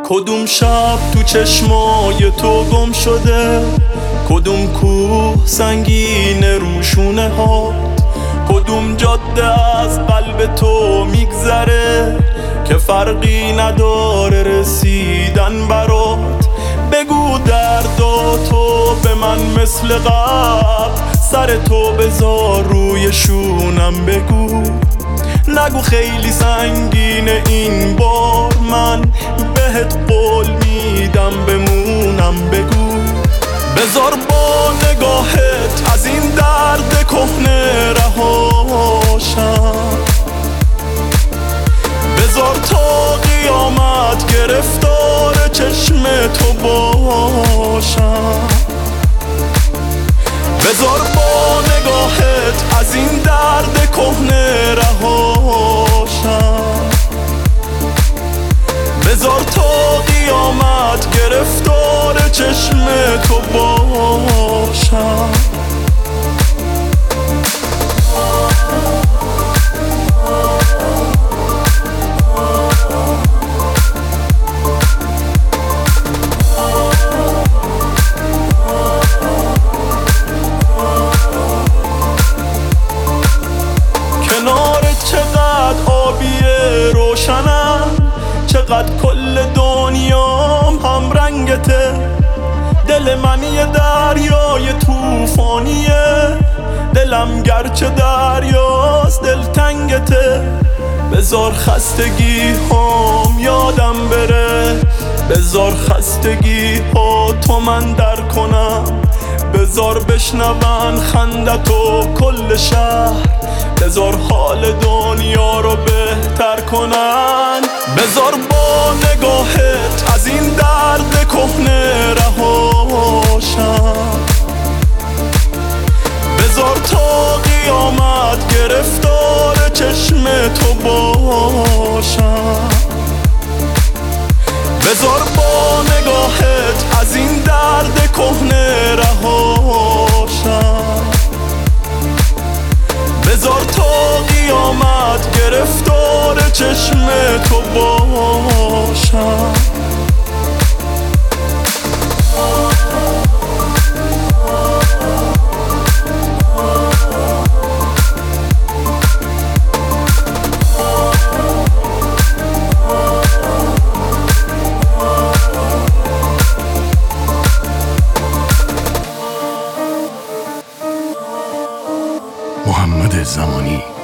کدوم شب تو چشمای تو گم شده، کدوم کوه سنگین روشونه ها، کدوم جاده از قلب تو میگذره که فرقی نداره رسیدن برات. بگو درداتو به من مثل قبل، سر تو بذار روی شونم بگو. نگو خیلی سنگینه این بار، من بهت قول میدم بمونم بگو. بذار با نگاهت از این درد کهنه رهاشم، بذار تا قیامت گرفتار چشم تو باشم. بذار با نگاهت از این درد کهنه رهاشم، بذار تا قیامت گرفتار چشم تو باشم. کنارت چقدر آبیه روشنم، چقدر کل دنیام هم رنگته. دل من یه دریای توفانیه، دلم گرچه دریاست دلتنگته. بذار خستگی هام یادم بره، بذار خستگی ها تو من در کنم. بذار بشنون خندتو کل شهر، بذار حال دنیا رو بهتر کنن. بذار با نگاهت از این درد کهنه رهاشم، بذار تا قیامت گرفتار چشم تو باشم. بذار با نگاهت از این درد کهنه رهاشم، بذار تا قیامت گرفتار چشم تو باشم. محمد زمانی.